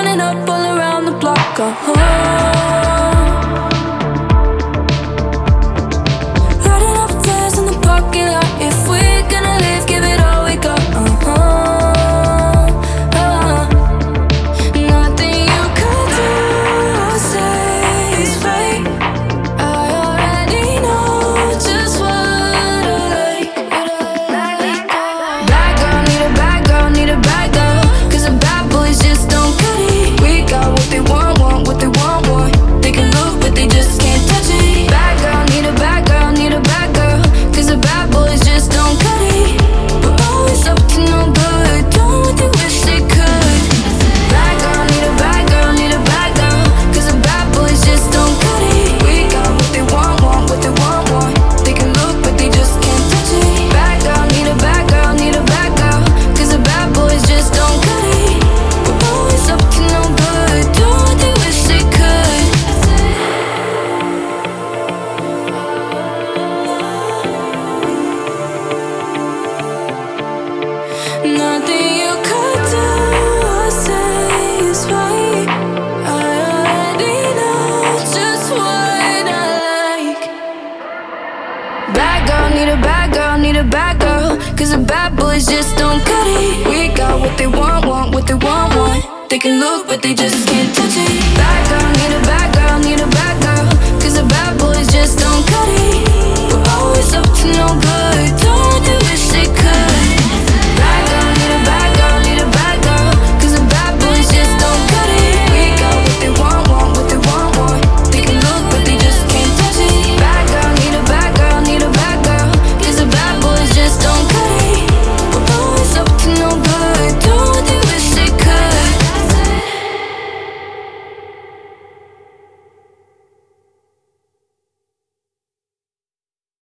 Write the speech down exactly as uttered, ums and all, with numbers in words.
turning up all around the block. Uh-huh. Lighting up flares in the parking lot. If we're gonna live, give it all we got. Uh-huh. Uh-huh. Nothing you could do or say is right. I already know just what I like. Bad girl, need a bad girl, need a bad girl. Cause the bad boys just don't cut it. We got what they want, want what they want, want. They can look but they just can't touch it. Bad girl, need a bad girl, need a bad girl. Cause the bad boys just don't cut it. We're always up to no good, doing what they wish they could. Bad girl, need a bad girl, need a bad girl. Cause the bad boys just don't cut it. We got what they want, want what they want, want. They can look but they just can't touch it. Bad girl, need a bad girl, need a bad girl. Cause the bad boys just don't cut it. We're always up to no good, doing what they wish they could. Nothing you could do or say is right. I already know just what I like. Bad girl, need a bad girl, need a bad girl. Cause the bad boys just don't cut it. We got what they want, want what they want, want. They can look but they just can't touch it. Bad girl, need a bad girl, need a bad